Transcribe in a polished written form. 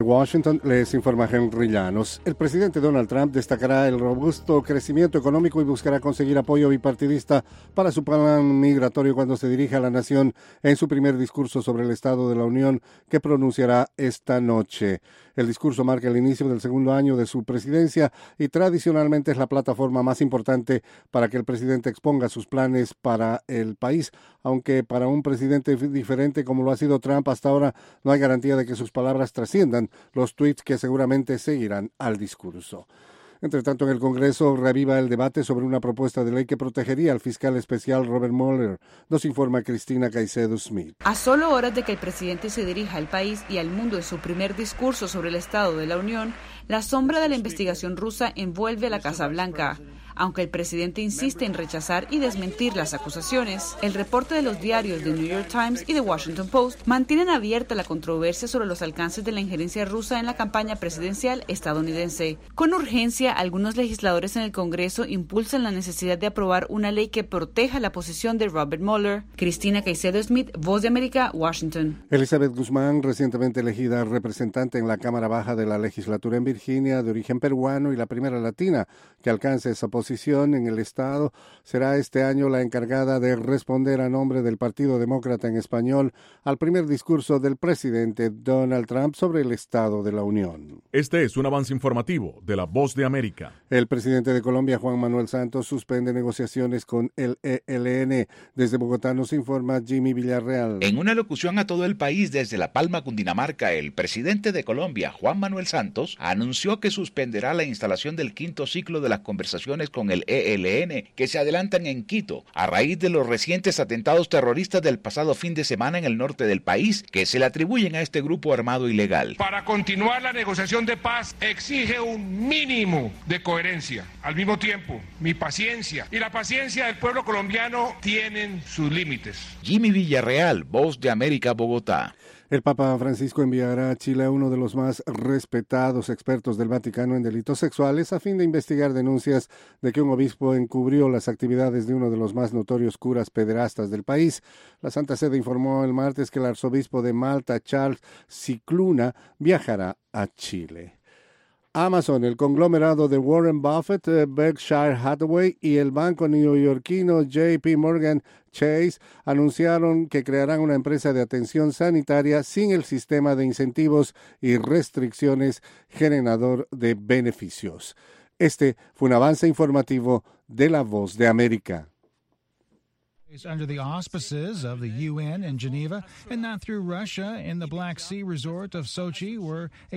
Washington, les informa Henry Llanos. El presidente Donald Trump destacará el robusto crecimiento económico y buscará conseguir apoyo bipartidista para su plan migratorio cuando se dirija a la nación en su primer discurso sobre el Estado de la Unión que pronunciará esta noche. El discurso marca el inicio del segundo año de su presidencia y tradicionalmente es la plataforma más importante para que el presidente exponga sus planes para el país, aunque para un presidente diferente como lo ha sido Trump hasta ahora no hay garantía de que sus palabras trasciendan los tweets que seguramente seguirán al discurso. Entre tanto, en el Congreso reaviva el debate sobre una propuesta de ley que protegería al fiscal especial Robert Mueller. Nos informa Cristina Caicedo Smith. A solo horas de que el presidente se dirija al país y al mundo en su primer discurso sobre el Estado de la Unión, la sombra de la investigación rusa envuelve a la Casa Blanca. Aunque el presidente insiste en rechazar y desmentir las acusaciones, el reporte de los diarios The New York Times y The Washington Post mantienen abierta la controversia sobre los alcances de la injerencia rusa en la campaña presidencial estadounidense. Con urgencia, algunos legisladores en el Congreso impulsan la necesidad de aprobar una ley que proteja la posición de Robert Mueller. Cristina Caicedo Smith, Voz de América, Washington. Elizabeth Guzmán, recientemente elegida representante en la Cámara Baja de la Legislatura en Virginia, de origen peruano y la primera latina que alcance esa posición en el Estado, será este año la encargada de responder a nombre del Partido Demócrata en español al primer discurso del presidente Donald Trump sobre el Estado de la Unión. Este es un avance informativo de la Voz de América. El presidente de Colombia, Juan Manuel Santos, suspende negociaciones con el ELN. Desde Bogotá nos informa Jimmy Villarreal. En una locución a todo el país desde La Palma, Cundinamarca, el presidente de Colombia, Juan Manuel Santos, anunció que suspenderá la instalación del quinto ciclo de las conversaciones con el ELN, que se adelantan en Quito, a raíz de los recientes atentados terroristas del pasado fin de semana en el norte del país, que se le atribuyen a este grupo armado ilegal. Para continuar la negociación de paz exige un mínimo de coherencia. Al mismo tiempo, mi paciencia y la paciencia del pueblo colombiano tienen sus límites. Jimmy Villarreal, Voz de América, Bogotá. El Papa Francisco enviará a Chile a uno de los más respetados expertos del Vaticano en delitos sexuales a fin de investigar denuncias de que un obispo encubrió las actividades de uno de los más notorios curas pederastas del país. La Santa Sede informó el martes que el arzobispo de Malta, Charles Cicluna, viajará a Chile. Amazon, el conglomerado de Warren Buffett, Berkshire Hathaway y el banco neoyorquino JP Morgan Chase anunciaron que crearán una empresa de atención sanitaria sin el sistema de incentivos y restricciones generador de beneficios. Este fue un avance informativo de La Voz de América. Under the auspices of the UN in Geneva and not through Russia in the Black Sea resort of Sochi, where